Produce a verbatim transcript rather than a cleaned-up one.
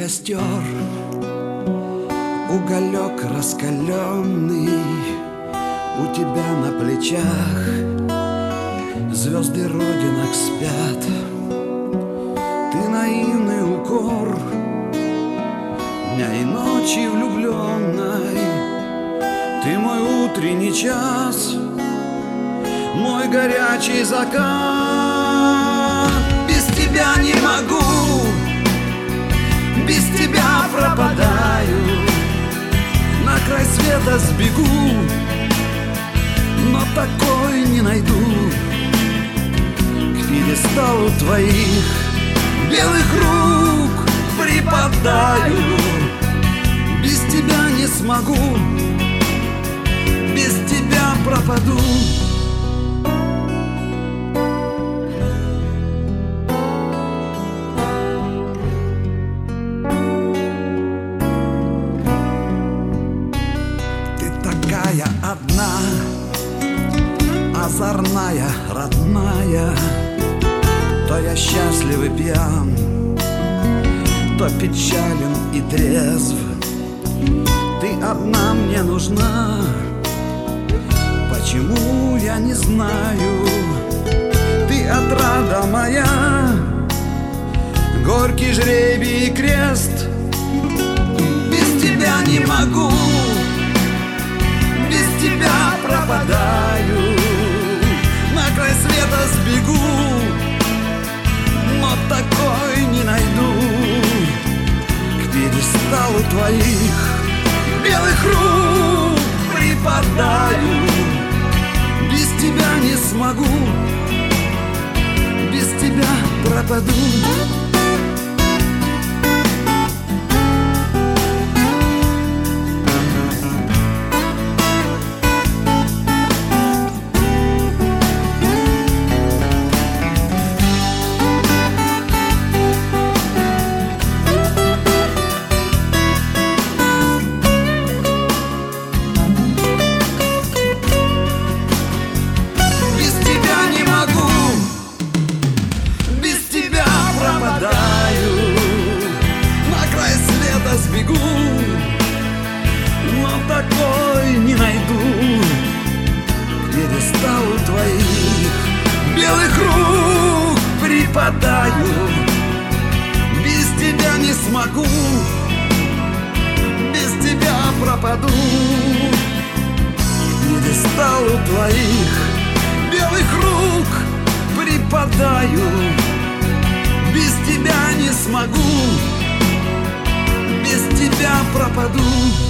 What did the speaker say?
костер, уголек раскаленный, у тебя на плечах звезды родинок спят. Ты наивный укор дня и ночи влюбленной, ты мой утренний час, мой горячий закат. Без тебя не могу, без тебя пропадаю, на край света сбегу, но такой не найду. К пьедесталу твоих белых рук припадаю. Без тебя не смогу, без тебя пропаду. Одна, озорная, родная, то я счастлив и пьян, то печален и трезв. Ты одна мне нужна, почему я не знаю. Ты отрада моя, горький жребий и крест. Без тебя не могу, без тебя пропадаю, на край света сбегу, но такой не найду. К пьедесталу твоих белых рук припадаю. Без тебя не смогу, без тебя пропаду. Сбегу, но такой не найду. К пьедесталу твоих белых рук припадаю. Без тебя не смогу, без тебя пропаду. К пьедесталу твоих белых рук припадаю. Без тебя не смогу, без тебя пропаду.